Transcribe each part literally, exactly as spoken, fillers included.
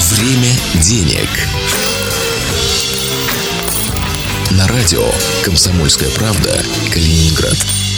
Время денег. На радио «Комсомольская правда» Калининград.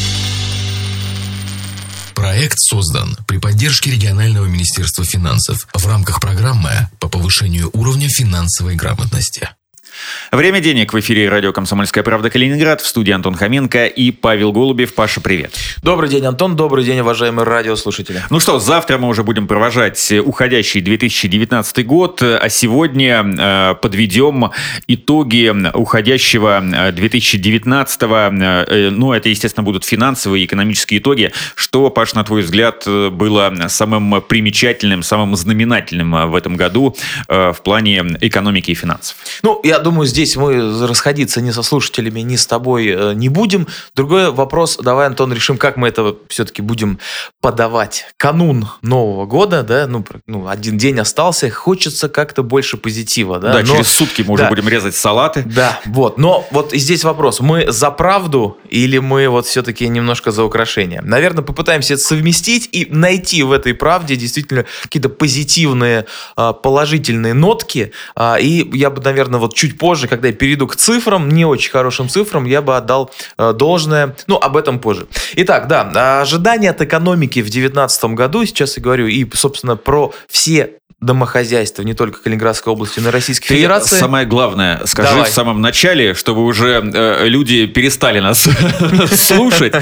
Проект создан при поддержке регионального министерства финансов в рамках программы по повышению уровня финансовой грамотности. Время денег в эфире радио «Комсомольская правда» Калининград. В студии Антон Хоменко и Павел Голубев. Паша, привет. Добрый день, Антон. Добрый день, уважаемые радиослушатели. Ну что, завтра мы уже будем провожать уходящий две тысячи девятнадцатый год, а сегодня э, подведем итоги уходящего две тысячи девятнадцатого. Э, ну, это, естественно, будут финансовые и экономические итоги. Что, Паш, на твой взгляд, было самым примечательным, самым знаменательным в этом году э, в плане экономики и финансов? Ну, я думаю, здесь мы расходиться ни со слушателями, ни с тобой э, не будем. Другой вопрос, давай, Антон, решим, как мы это все-таки будем подавать. Канун Нового года, да, ну, ну один день остался, хочется как-то больше позитива, да. Да, но, через сутки мы уже да, будем резать салаты. Да, вот, но вот и здесь вопрос, мы за правду или мы вот все-таки немножко за украшение? Наверное, попытаемся это совместить и найти в этой правде действительно какие-то позитивные, положительные нотки, и я бы, наверное, вот чуть позже, когда я перейду к цифрам, не очень хорошим цифрам, я бы отдал э, должное. Ну, об этом позже. Итак, да, ожидания от экономики в две тысячи девятнадцатом году, сейчас я говорю, и, собственно, про все домохозяйства, не только Калининградской области, но и Российской Ты Федерации. Самое главное, скажи Давай. в самом начале, чтобы уже э, люди перестали нас слушать.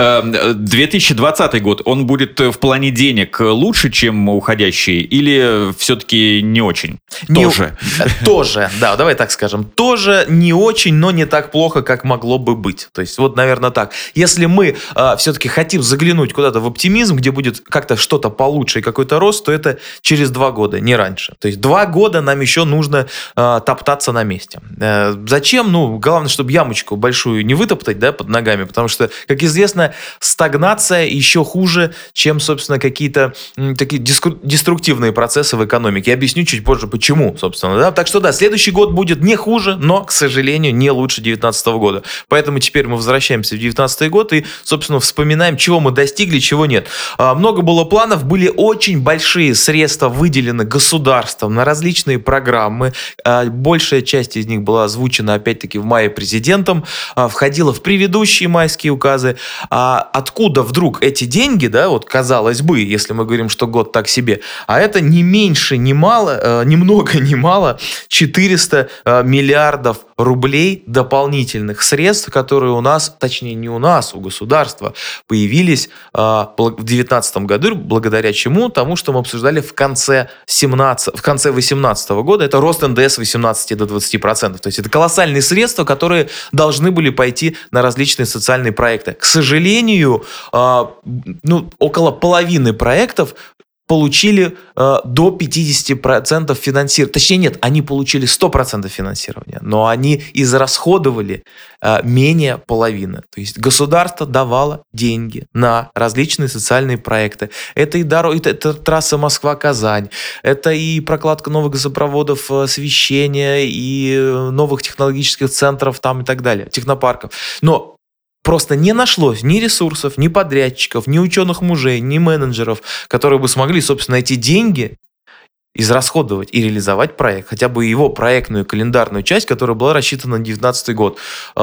две тысячи двадцатый год, он будет в плане денег лучше, чем уходящий, или все-таки не очень? Тоже. Тоже, да, давай так скажем. Тоже не очень, но не так плохо, как могло бы быть. То есть, вот, наверное, так. Если мы э, все-таки хотим заглянуть куда-то в оптимизм, где будет как-то что-то получше и какой-то рост, то это через два года, не раньше. То есть, два года нам еще нужно э, топтаться на месте. Э, зачем? Ну, главное, чтобы ямочку большую не вытоптать, да, под ногами, потому что, как известно, стагнация еще хуже, чем, собственно, какие-то м, такие диску- деструктивные процессы в экономике. Я объясню чуть позже, почему, собственно. Да? Так что, да, следующий год будет не хуже, но, к сожалению, не лучше две тысячи девятнадцатого года. Поэтому теперь мы возвращаемся в две тысячи девятнадцатый год и, собственно, вспоминаем, чего мы достигли, чего нет. А, много было планов, были очень большие средства выделены государством на различные программы. А, большая часть из них была озвучена, опять-таки, в мае президентом, а, входила в предыдущие майские указы. А откуда вдруг эти деньги, да, вот казалось бы, если мы говорим, что год так себе, а это не меньше, не мало, а, ни много, ни мало, четыреста миллиардов рублей дополнительных средств, которые у нас, точнее не у нас, у государства, появились э, в две тысячи девятнадцатом году, благодаря чему? Тому, что мы обсуждали в конце семнадцатого, в конце восемнадцатого года, это рост эн дэ эс с восемнадцати до двадцати процентов. То есть это колоссальные средства, которые должны были пойти на различные социальные проекты. К сожалению, э, ну, около половины проектов получили э, до пятидесяти процентов финансирования. Точнее, нет, они получили сто процентов финансирования, но они израсходовали э, менее половины. То есть государство давало деньги на различные социальные проекты. Это и дорога, это, это трасса Москва-Казань, это и прокладка новых газопроводов, освещение, и новых технологических центров там и так далее, технопарков. Но просто не нашлось ни ресурсов, ни подрядчиков, ни ученых-мужей, ни менеджеров, которые бы смогли, собственно, эти деньги израсходовать и реализовать проект, хотя бы его проектную календарную часть, которая была рассчитана на девятнадцатый год.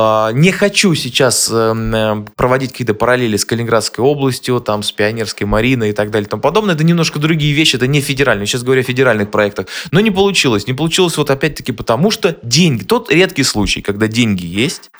Не хочу сейчас проводить какие-то параллели с Калининградской областью, там, с Пионерской Мариной и так далее и тому подобное. Это немножко другие вещи, это не федеральные. Сейчас говорю о федеральных проектах. Но не получилось. Не получилось вот опять-таки потому, что деньги. Тот редкий случай, когда деньги есть,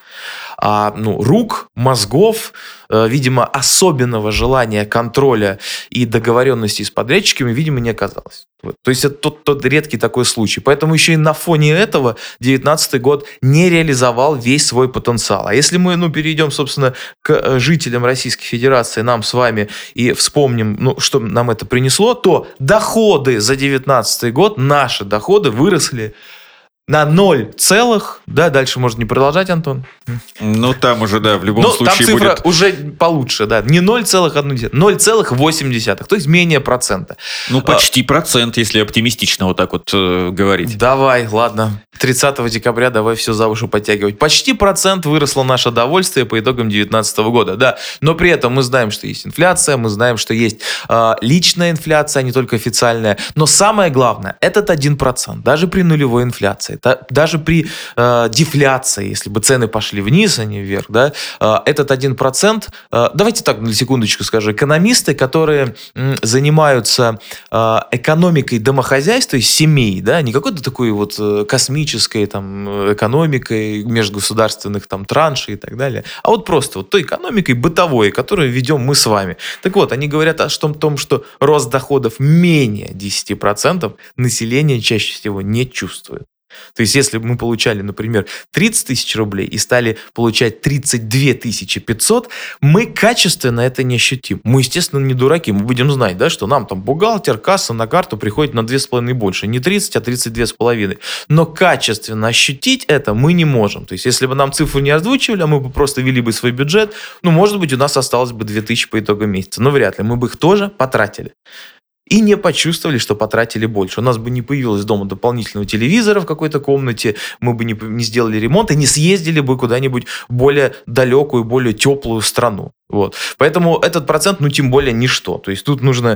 а, ну, рук, мозгов, э, видимо, особенного желания контроля и договоренности с подрядчиками, видимо, не оказалось. Вот. То есть это тот, тот редкий такой случай. Поэтому еще и на фоне этого девятнадцатый год не реализовал весь свой потенциал. А если мы, ну, перейдем, собственно, к жителям Российской Федерации, нам с вами, и вспомним, ну, что нам это принесло, то доходы за девятнадцатый год, наши доходы выросли на ноль целых, да, дальше можно не продолжать, Антон. Ну, там уже, да, в любом ну, случае там цифра будет... уже получше, да, не ноль целых одна десятая, ноль целых восемь десятых, то есть менее процента. Ну, почти а... процент, если оптимистично вот так вот э, говорить. Давай, ладно, тридцатого декабря давай все за уши подтягивать. Почти процент выросло наше довольствие по итогам две тысячи девятнадцатого года, да, но при этом мы знаем, что есть инфляция, мы знаем, что есть э, личная инфляция, а не только официальная, но самое главное, этот один процент, даже при нулевой инфляции, даже при э, дефляции, если бы цены пошли вниз, а не вверх, да, э, этот один процент, э, давайте так на секундочку скажу, экономисты, которые м, занимаются э, экономикой домохозяйства и семей, да, не какой-то такой вот э, космической там, экономикой межгосударственных там, траншей и так далее, а вот просто вот той экономикой бытовой, которую ведем мы с вами. Так вот, они говорят о том, что рост доходов менее десять процентов население чаще всего не чувствует. То есть, если бы мы получали, например, тридцать тысяч рублей и стали получать тридцать две тысячи пятьсот, мы качественно это не ощутим. Мы, естественно, не дураки. Мы будем знать, да, что нам там бухгалтер, касса на карту приходит на две с половиной больше. Не тридцать, а тридцать две с половиной. Но качественно ощутить это мы не можем. То есть, если бы нам цифру не озвучивали, а мы бы просто вели бы свой бюджет, ну, может быть, у нас осталось бы две тысячи по итогу месяца. Но вряд ли. Мы бы их тоже потратили. И не почувствовали, что потратили больше. У нас бы не появилось дома дополнительного телевизора в какой-то комнате, мы бы не, не сделали ремонт и не съездили бы куда-нибудь в более далекую, более теплую страну. Вот. Поэтому этот процент, ну, тем более, ничто. То есть тут нужно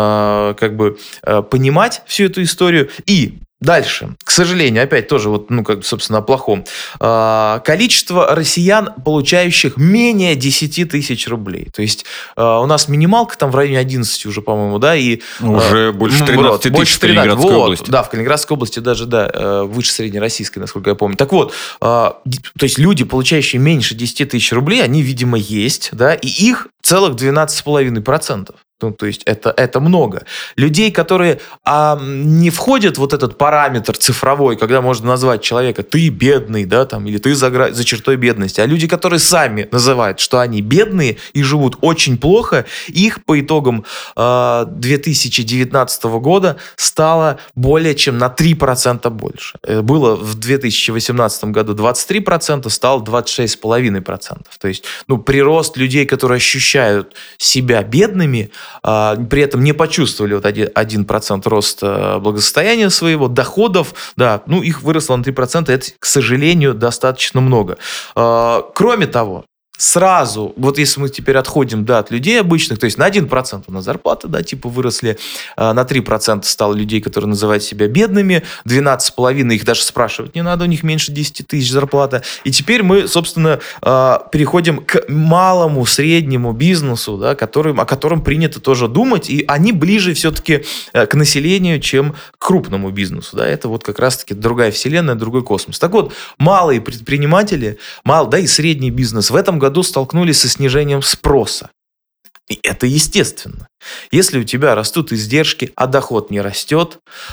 э, как бы э, понимать всю эту историю. И дальше, к сожалению, опять тоже, вот, ну, как, собственно, о плохом. Э, количество россиян, получающих менее десять тысяч рублей. То есть э, у нас минималка там в районе одиннадцати уже, по-моему, да, и... Уже э, больше тринадцати тысяч в Калининградской вот, области. Да, в Калининградской области даже, да, э, выше среднероссийской, насколько я помню. Так вот, э, то есть люди, получающие меньше десяти тысяч рублей, они, видимо, есть, да, и их целых двенадцать целых пять десятых процента. Ну, то есть это, это много. Людей, которые а, не входят в вот этот параметр цифровой, когда можно назвать человека «ты бедный», да, там, или «ты за, за чертой бедности», а люди, которые сами называют, что они бедные и живут очень плохо, их по итогам а, две тысячи девятнадцатого года стало более чем на три процента больше. Было в две тысячи восемнадцатом году двадцать три процента, стало двадцать шесть целых пять десятых процента. То есть, ну, прирост людей, которые ощущают себя бедными, при этом не почувствовали вот один процент роста благосостояния своего, доходов, да, ну, их выросло на три процента, это, к сожалению, достаточно много. Кроме того, сразу, вот если мы теперь отходим, да, от людей обычных, то есть на один процент у нас зарплаты, да, типа выросли, на три процента стало людей, которые называют себя бедными, двенадцать целых пять десятых их даже спрашивать не надо, у них меньше десять тысяч зарплата. И теперь мы, собственно, переходим к малому, среднему бизнесу, да, которым, о котором принято тоже думать, и они ближе все-таки к населению, чем к крупному бизнесу, да, это вот как раз-таки другая вселенная, другой космос. Так вот, малые предприниматели, мал, да, и средний бизнес в этом году году столкнулись со снижением спроса. И это естественно. Если у тебя растут издержки, а доход не растет,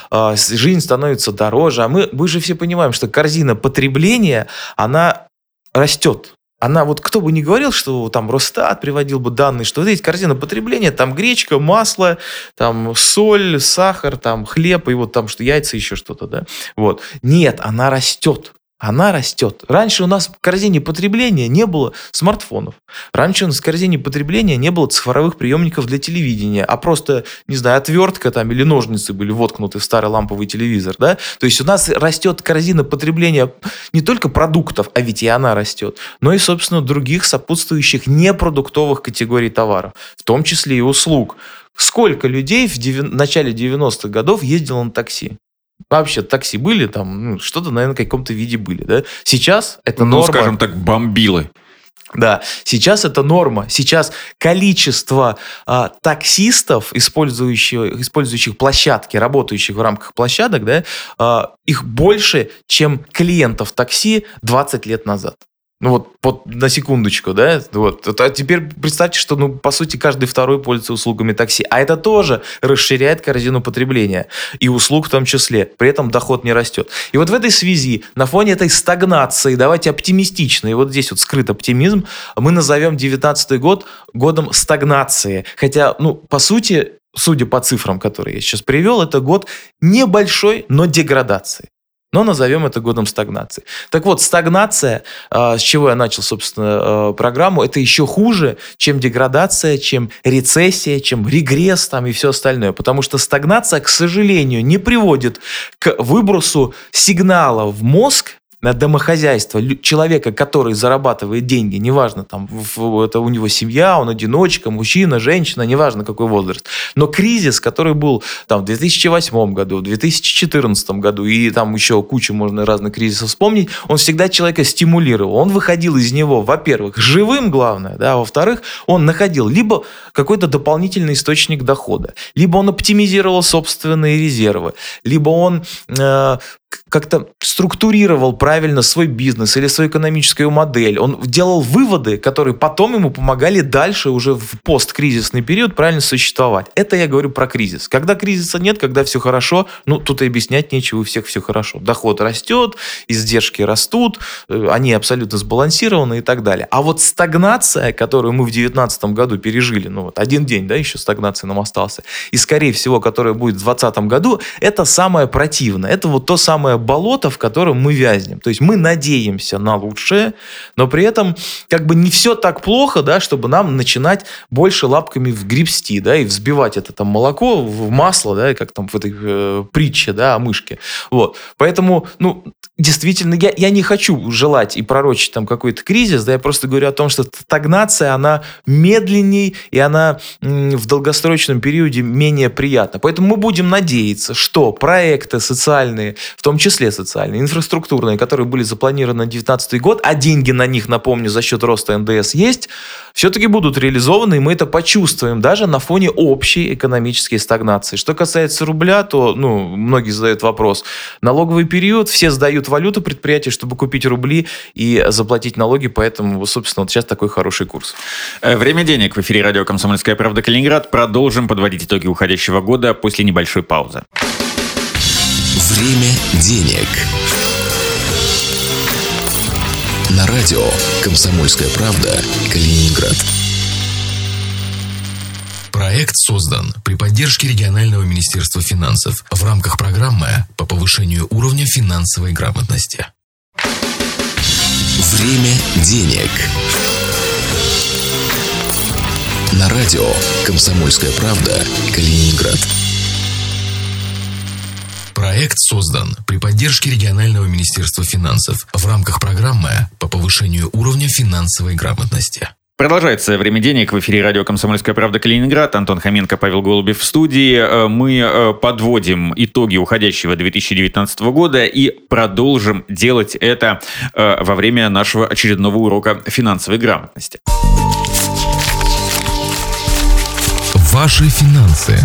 жизнь становится дороже, а мы, мы же все понимаем, что корзина потребления, она растет. Она, вот кто бы ни говорил, что там Росстат приводил бы данные, что вот эти корзина потребления, там гречка, масло, там соль, сахар, там хлеб, и вот там что яйца, еще что-то, да. Вот. Нет, она растет. Она растет. Раньше у нас в корзине потребления не было смартфонов. Раньше у нас в корзине потребления не было цифровых приемников для телевидения, а просто, не знаю, отвертка там или ножницы были воткнуты в старый ламповый телевизор, да? То есть у нас растет корзина потребления не только продуктов, а ведь и она растет, но и, собственно, других сопутствующих непродуктовых категорий товаров, в том числе и услуг. Сколько людей в дев... начале девяностых годов ездило на такси? Вообще такси были там, ну, что-то, наверное, в каком-то виде были, да? Сейчас это ну, норма. Ну, скажем так, бомбилы. Да, сейчас это норма. Сейчас количество а, таксистов, использующих, использующих площадки, работающих в рамках площадок, да, а, их больше, чем клиентов такси двадцать лет назад. Ну вот, вот на секундочку, да, вот. А теперь представьте, что, ну, по сути, каждый второй пользуется услугами такси, а это тоже расширяет корзину потребления и услуг в том числе, при этом доход не растет. И вот в этой связи, на фоне этой стагнации, давайте оптимистично, и вот здесь вот скрыт оптимизм, мы назовем девятнадцатый год годом стагнации, хотя, ну, по сути, судя по цифрам, которые я сейчас привел, это год небольшой, но деградации. но назовем это годом стагнации. Так вот, стагнация, с чего я начал, собственно, программу, это еще хуже, чем деградация, чем рецессия, чем регресс там и все остальное. Потому что стагнация, к сожалению, не приводит к выбросу сигнала в мозг, на домохозяйство человека, который зарабатывает деньги, неважно, там, это у него семья, он одиночка, мужчина, женщина, неважно какой возраст. Но кризис, который был там, в две тысячи восьмом году, в две тысячи четырнадцатом году, и там еще кучу можно разных кризисов вспомнить, он всегда человека стимулировал. Он выходил из него, во-первых, живым, главное, да, а во-вторых, он находил либо какой-то дополнительный источник дохода, либо он оптимизировал собственные резервы, либо он э, как-то структурировал правильно свой бизнес или свою экономическую модель. Он делал выводы, которые потом ему помогали дальше уже в посткризисный период правильно существовать. Это я говорю про кризис. Когда кризиса нет, когда все хорошо, ну, тут и объяснять нечего, у всех все хорошо. Доход растет, издержки растут, они абсолютно сбалансированы и так далее. А вот стагнация, которую мы в две тысячи девятнадцатом году пережили, ну, вот один день, да, еще стагнации нам остался, и, скорее всего, которая будет в двадцатом году, это самое противное. Это вот то самое болото, в котором мы вязнем. То есть мы надеемся на лучшее, но при этом как бы не все так плохо, да, чтобы нам начинать больше лапками вгребсти, да, и взбивать это там молоко в масло, да, как там в этой э, притче, да, о мышке. Вот. Поэтому, ну, действительно, я, я не хочу желать и пророчить там какой-то кризис, да, я просто говорю о том, что стагнация, она медленней, и она м, в долгосрочном периоде менее приятна. Поэтому мы будем надеяться, что проекты социальные, в том числе социальные, инфраструктурные, которые были запланированы на две тысячи девятнадцатый год, а деньги на них, напомню, за счет роста эн дэ эс есть, все-таки будут реализованы, и мы это почувствуем даже на фоне общей экономической стагнации. Что касается рубля, то, ну, многие задают вопрос. Налоговый период, все сдают валюту предприятия, чтобы купить рубли и заплатить налоги, поэтому, собственно, вот сейчас такой хороший курс. Время денег. В эфире радио «Комсомольская правда» Калининград. Продолжим подводить итоги уходящего года после небольшой паузы. Время денег. На радио «Комсомольская правда» Калининград. Проект создан при поддержке регионального министерства финансов в рамках программы по повышению уровня финансовой грамотности. Время денег. На радио «Комсомольская правда» Калининград. Проект создан при поддержке регионального министерства финансов в рамках программы по повышению уровня финансовой грамотности. Продолжается «Время денег». В эфире радио «Комсомольская правда» Калининград. Антон Хоменко, Павел Голубев в студии. Мы подводим итоги уходящего две тысячи девятнадцатого года и продолжим делать это во время нашего очередного урока финансовой грамотности. Ваши финансы.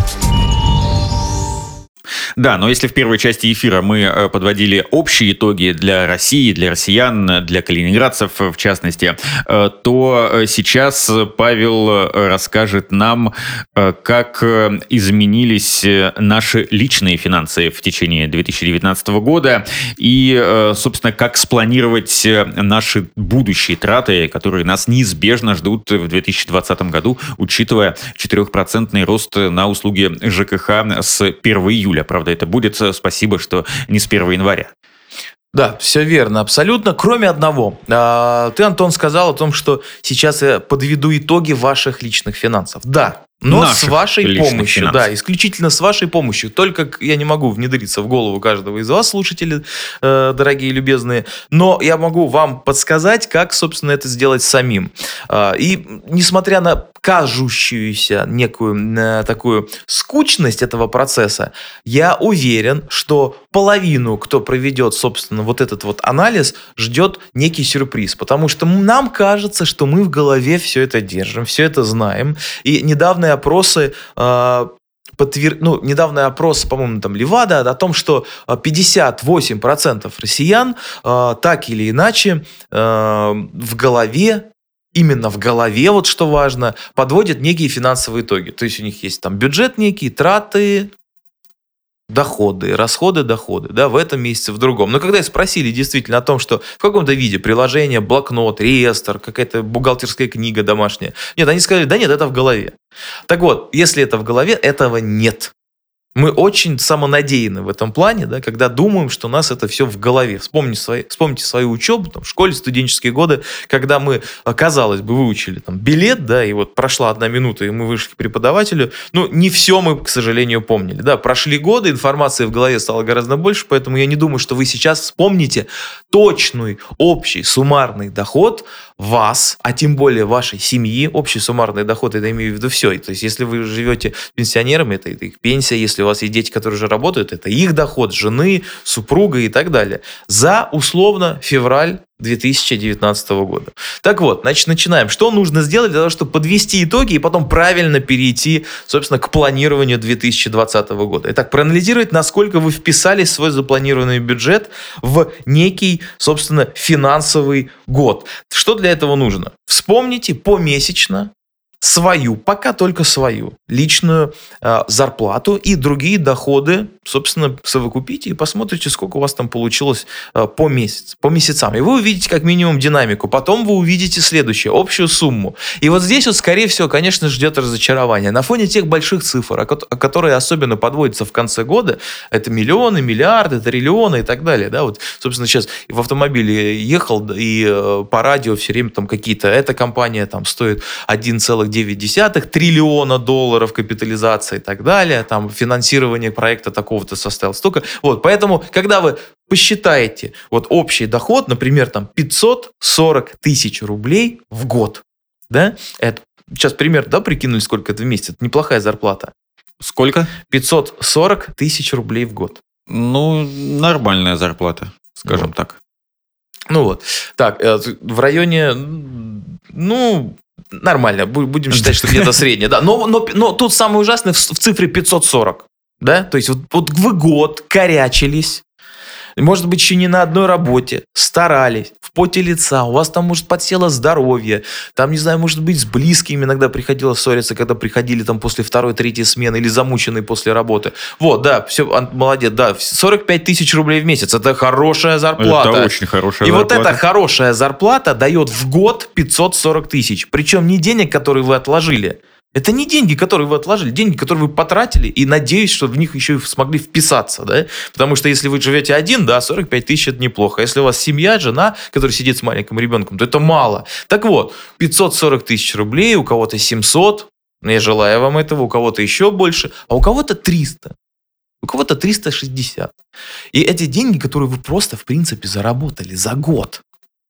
Да, но если в первой части эфира мы подводили общие итоги для России, для россиян, для калининградцев в частности, то сейчас Павел расскажет нам, как изменились наши личные финансы в течение две тысячи девятнадцатого года и, собственно, как спланировать наши будущие траты, которые нас неизбежно ждут в две тысячи двадцатом году, учитывая четырехпроцентный рост на услуги ЖКХ с первого июля. Правда, это будет, спасибо, что не с первого января. Да, все верно, абсолютно. Кроме одного. Ты, Антон, сказал о том, что сейчас я подведу итоги ваших личных финансов. Да. Но Наших с вашей помощью, финансов. да, исключительно с вашей помощью. Только я не могу внедриться в голову каждого из вас, слушатели, э, дорогие и любезные, но я могу вам подсказать, как, собственно, это сделать самим. Э, и несмотря на кажущуюся некую э, такую скучность этого процесса, я уверен, что половину, кто проведет, собственно, вот этот вот анализ, ждет некий сюрприз, потому что нам кажется, что мы в голове все это держим, все это знаем, и недавно опросы, э, подтвер... ну, недавний опрос, по-моему, там Левада, о том, что пятьдесят восемь процентов россиян э, так или иначе э, в голове, именно в голове, вот что важно, подводят некие финансовые итоги. То есть у них есть там бюджет некий, траты, доходы, расходы, доходы, да, в этом месяце, в другом. Но когда их спросили действительно о том, что в каком-то виде приложение, блокнот, реестр, какая-то бухгалтерская книга домашняя, нет, они сказали, да нет, это в голове. Так вот, если это в голове, этого нет. Мы очень самонадеянны в этом плане, да, когда думаем, что у нас это все в голове. Вспомните, свои, вспомните свою учебу там, в школе, студенческие годы, когда мы, казалось бы, выучили там, билет, да, и вот прошла одна минута, и мы вышли к преподавателю. Ну, не все мы, к сожалению, помнили. Да, прошли годы, информации в голове стало гораздо больше, поэтому я не думаю, что вы сейчас вспомните точный общий суммарный доход вас, а тем более вашей семьи. Общий суммарный доход, это имею в виду все. То есть, если вы живете пенсионерами, это, это их пенсия. Если у вас есть дети, которые уже работают, это их доход, жены, супруга и так далее. За, условно, февраль две тысячи девятнадцатого года. Так вот, значит, начинаем. Что нужно сделать для того, чтобы подвести итоги и потом правильно перейти, собственно, к планированию две тысячи двадцатого года? Итак, проанализировать, насколько вы вписали свой запланированный бюджет в некий, собственно, финансовый год. Что для этого нужно? Вспомните помесячно свою, пока только свою, личную э, зарплату и другие доходы, собственно, совокупите и посмотрите, сколько у вас там получилось э, по месяц, по месяцам. И вы увидите как минимум динамику. Потом вы увидите следующее, общую сумму. И вот здесь вот, скорее всего, конечно, ждет разочарование. На фоне тех больших цифр, которые особенно подводятся в конце года, это миллионы, миллиарды, триллионы и так далее. Да? Вот, собственно, сейчас в автомобиле ехал, и э, по радио все время там какие-то, эта компания там стоит один целых девять десятых триллиона долларов капитализация и так далее, там финансирование проекта такого-то составило столько. Вот, поэтому, когда вы посчитаете вот общий доход, например, там пятьсот сорок тысяч рублей в год, да, это, сейчас пример, да, прикинули, сколько это в месяц, это неплохая зарплата. Сколько? пятьсот сорок тысяч рублей в год. Ну, нормальная зарплата, скажем вот. так. Ну вот, так, в районе, ну... Нормально, будем считать, что где-то среднее. Да. Но, но, но тут самое ужасное в, в цифре пятьсот сорок. Да? То есть вот, вот вы год корячились, может быть, еще не на одной работе, старались, в поте лица, у вас там, может, подсело здоровье, там, не знаю, может быть, с близкими иногда приходилось ссориться, когда приходили там после второй, третьей смены или замученные после работы. Вот, да, все, молодец, да, сорок пять тысяч рублей в месяц, это хорошая зарплата. Это очень хорошая И зарплата. вот эта хорошая зарплата дает в год пятьсот сорок тысяч, причем не денег, которые вы отложили. Это не деньги, которые вы отложили, деньги, которые вы потратили, и надеюсь, что в них еще и смогли вписаться, да? Потому что если вы живете один, да, сорок пять тысяч это неплохо. Если у вас семья, жена, которая сидит с маленьким ребенком, то это мало. Так вот, пятьсот сорок тысяч рублей, у кого-то семьсот, я желаю вам этого, у кого-то еще больше, а у кого-то триста. У кого-то триста шестьдесят. И эти деньги, которые вы просто, в принципе, заработали за год.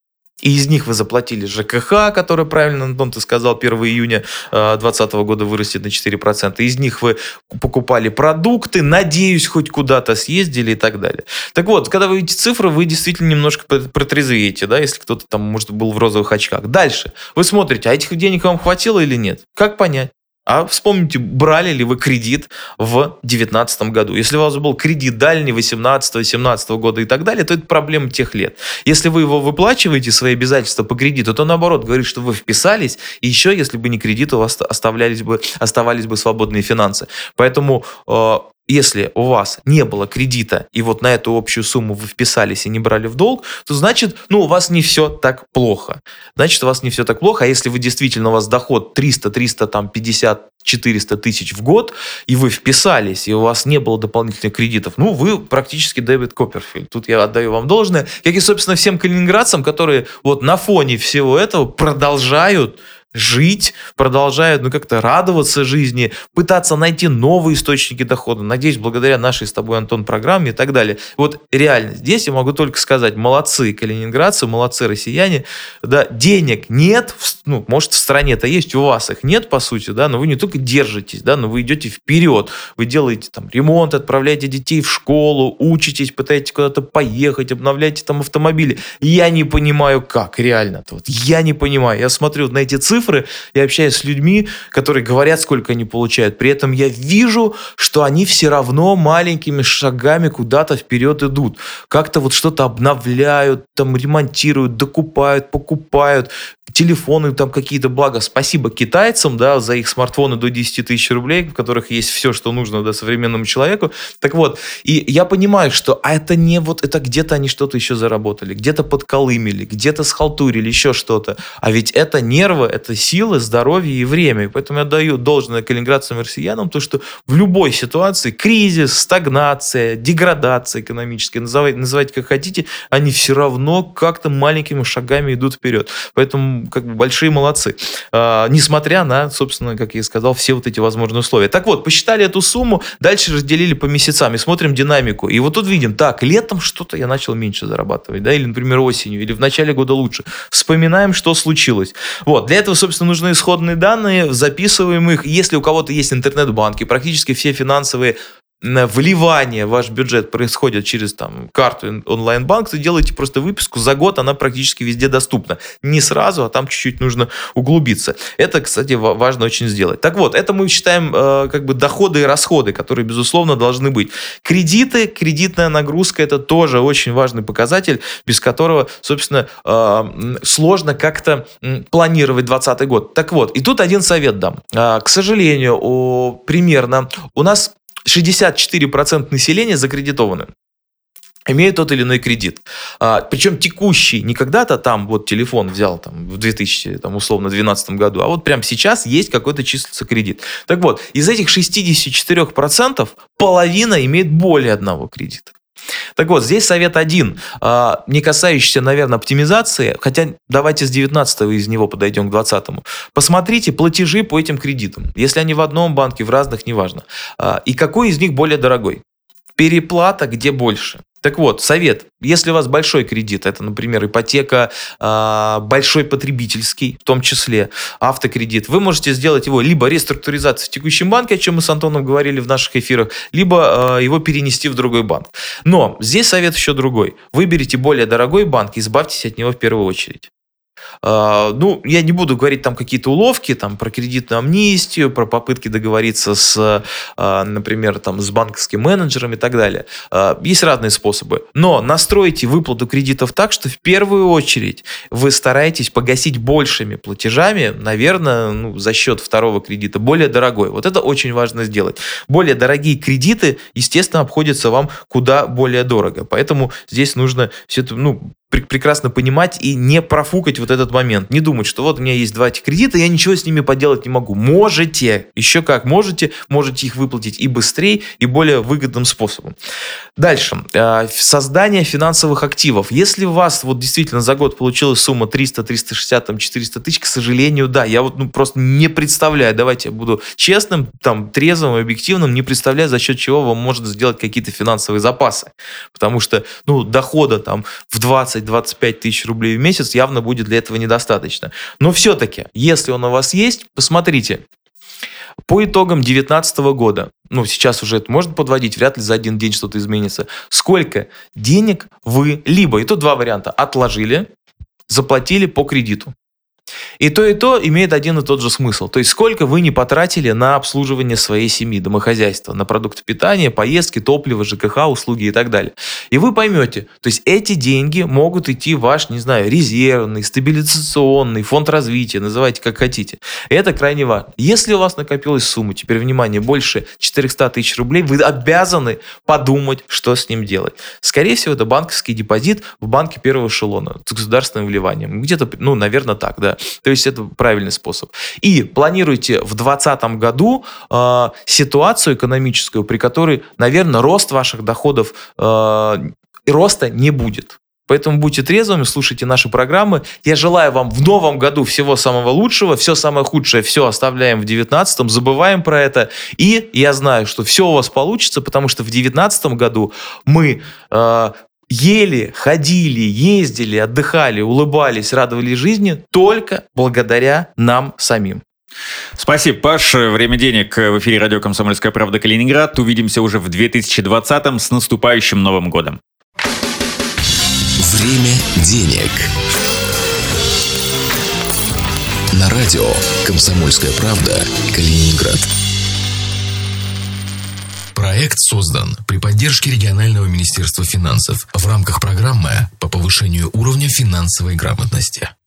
И из них вы заплатили ЖКХ, который, правильно, Антон, ты сказал, первого июня двадцатого года вырастет на четыре процента. Из них вы покупали продукты, надеюсь, хоть куда-то съездили и так далее. Так вот, когда вы видите цифры, вы действительно немножко протрезвеете, да, если кто-то там, может, был в розовых очках. Дальше. Вы смотрите, а этих денег вам хватило или нет? Как понять? А вспомните, брали ли вы кредит в девятнадцатом году. Если у вас был кредит дальний восемнадцатого, семнадцатого года и так далее, то это проблема тех лет. Если вы его выплачиваете, свои обязательства по кредиту, то наоборот говорит, что вы вписались, и еще, если бы не кредит, у вас оставлялись бы, оставались бы свободные финансы. Поэтому... Э, Если у вас не было кредита, и вот на эту общую сумму вы вписались и не брали в долг, то значит, ну, у вас не все так плохо. Значит, у вас не все так плохо. А если вы действительно, у вас доход триста, триста пятьдесят, четыреста тысяч в год, и вы вписались, и у вас не было дополнительных кредитов, ну, вы практически Дэвид Копперфильд. Тут я отдаю вам должное. Как и, собственно, всем калининградцам, которые вот на фоне всего этого продолжают жить, продолжают, ну, как-то радоваться жизни, пытаться найти новые источники дохода. Надеюсь, благодаря нашей с тобой, Антон, программе и так далее. Вот реально, здесь я могу только сказать, молодцы калининградцы, молодцы россияне, да, денег нет, ну, может, в стране-то есть, у вас их нет, по сути, да, но вы не только держитесь, да, но вы идете вперед, вы делаете там ремонт, отправляете детей в школу, учитесь, пытаетесь куда-то поехать, обновляете там автомобили. Я не понимаю, как, реально, вот, я не понимаю, я смотрю на эти цифры, Цифры, я общаюсь с людьми, которые говорят, сколько они получают. При этом я вижу, что они все равно маленькими шагами куда-то вперед идут. Как-то вот что-то обновляют, там ремонтируют, докупают, покупают. Телефоны там какие-то, благо, спасибо китайцам, да, за их смартфоны до десять тысяч рублей, в которых есть все, что нужно, да, современному человеку. Так вот, и я понимаю, что а это не вот, это где-то они что-то еще заработали, где-то подколымили, где-то схалтурили, еще что-то. А ведь это нервы, это это силы, здоровье и время. И поэтому я даю должное калининградцам и россиянам, то, что в любой ситуации кризис, стагнация, деградация экономическая, называйте, называйте как хотите, они все равно как-то маленькими шагами идут вперед. Поэтому как бы большие молодцы. А, несмотря на, собственно, как я и сказал, все вот эти возможные условия. Так вот, посчитали эту сумму, дальше разделили по месяцам и смотрим динамику. И вот тут видим, так, летом что-то я начал меньше зарабатывать, да, или, например, осенью, или в начале года лучше. Вспоминаем, что случилось. Вот, для этого, собственно, нужны исходные данные, записываем их. Если у кого-то есть интернет-банки, практически все финансовые вливание в ваш бюджет происходит через там, карту онлайн-банк, то делаете просто выписку за год, она практически везде доступна. Не сразу, а там чуть-чуть нужно углубиться. Это, кстати, важно очень сделать. Так вот, это мы считаем э, как бы доходы и расходы, которые, безусловно, должны быть. Кредиты, кредитная нагрузка – это тоже очень важный показатель, без которого, собственно, э, сложно как-то планировать двадцатый год. Так вот, и тут один совет дам. Э, к сожалению, о, примерно у нас шестьдесят четыре процента населения закредитованы, имеют тот или иной кредит. А, причем текущий, не когда-то там вот телефон взял там, в две тысячи там, условно двенадцатом году, а вот прямо сейчас есть какой-то числится кредит. Так вот, из этих шестьдесят четыре процента половина имеет более одного кредита. Так вот, здесь совет один, не касающийся, наверное, оптимизации, хотя давайте с девятнадцатого из него подойдем к двадцатому. Посмотрите платежи по этим кредитам, если они в одном банке, в разных, неважно. И какой из них более дорогой? Переплата где больше? Так вот, совет. Если у вас большой кредит, это, например, ипотека, большой потребительский, в том числе автокредит, вы можете сделать его либо реструктуризацию в текущем банке, о чем мы с Антоном говорили в наших эфирах, либо его перенести в другой банк. Но здесь совет еще другой. Выберите более дорогой банк и избавьтесь от него в первую очередь. Ну, я не буду говорить там какие-то уловки там, про кредитную амнистию, про попытки договориться с, например, там, с банковским менеджером и так далее. Есть разные способы. Но настройте выплату кредитов так, что в первую очередь вы стараетесь погасить большими платежами, наверное, ну, за счет второго кредита, более дорогой. Вот это очень важно сделать. Более дорогие кредиты, естественно, обходятся вам куда более дорого. Поэтому здесь нужно все это, ну, прекрасно понимать и не профукать вот этот момент. Не думать, что вот у меня есть два этих кредита, я ничего с ними поделать не могу. Можете, еще как можете, можете их выплатить и быстрее, и более выгодным способом. Дальше. Создание финансовых активов. Если у вас вот действительно за год получилась сумма триста, триста шестьдесят, там, четыреста тысяч, к сожалению, да, я вот ну, просто не представляю, давайте я буду честным, там, трезвым, объективным, не представляю, за счет чего вам можно сделать какие-то финансовые запасы. Потому что, ну, дохода там в двадцать-двадцать пять тысяч рублей в месяц явно будет для этого недостаточно. Но все-таки, если он у вас есть, посмотрите. По итогам две тысячи девятнадцатого года, ну, сейчас уже это можно подводить, вряд ли за один день что-то изменится, сколько денег вы либо, и тут два варианта, отложили, заплатили по кредиту. И то, и то имеет один и тот же смысл. То есть, сколько вы не потратили на обслуживание своей семьи, домохозяйства, на продукты питания, поездки, топливо, ЖКХ, услуги и так далее. И вы поймете, то есть, эти деньги могут идти в ваш, не знаю, резервный, стабилизационный, фонд развития, называйте как хотите. И это крайне важно. Если у вас накопилась сумма, теперь, внимание, больше четыреста тысяч рублей, вы обязаны подумать, что с ним делать. Скорее всего, это банковский депозит в банке первого эшелона с государственным вливанием. Где-то, ну, наверное, так, да. То есть это правильный способ. И планируйте в двадцатом году э, ситуацию экономическую, при которой, наверное, рост ваших доходов, э, роста не будет. Поэтому будьте трезвыми, слушайте наши программы. Я желаю вам в новом году всего самого лучшего. Все самое худшее, все оставляем в девятнадцатом, забываем про это. И я знаю, что все у вас получится, потому что в девятнадцатом году мы... Э, ели, ходили, ездили, отдыхали, улыбались, радовались жизни только благодаря нам самим. Спасибо, Паш. Время денег в эфире радио «Комсомольская правда» Калининград. Увидимся уже в две тысячи двадцатом. С наступающим Новым годом. Время денег. На радио «Комсомольская правда» Калининград. Проект создан при поддержке регионального министерства финансов в рамках программы по повышению уровня финансовой грамотности.